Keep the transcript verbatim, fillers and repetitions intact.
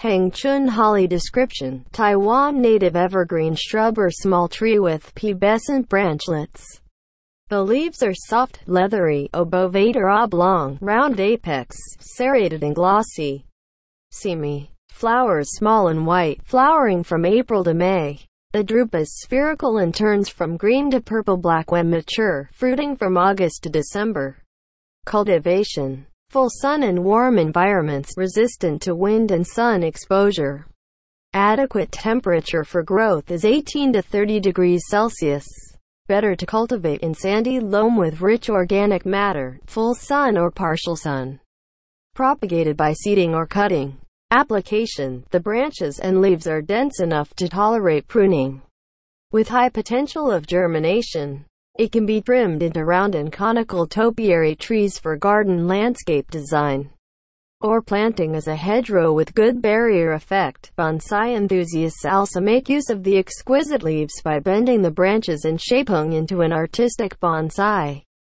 Hangchun holly description: Taiwan native evergreen shrub or small tree with pubescent branchlets. The leaves are soft, leathery, obovate or oblong, round apex, serrated and glossy. Seamy. Flowers small and white, flowering from April to May. The drupe is spherical and turns from green to purple-black when mature, fruiting from August to December. Cultivation: full sun and warm environments, resistant to wind and sun exposure. Adequate temperature for growth is eighteen to thirty degrees Celsius. Better to cultivate in sandy loam with rich organic matter, full sun or partial sun. Propagated by seeding or cutting. Application: the branches and leaves are dense enough to tolerate pruning. With high potential of germination, it can be trimmed into round and conical topiary trees for garden landscape design, or planting as a hedgerow with good barrier effect. Bonsai enthusiasts also make use of the exquisite leaves by bending the branches and shaping into an artistic bonsai.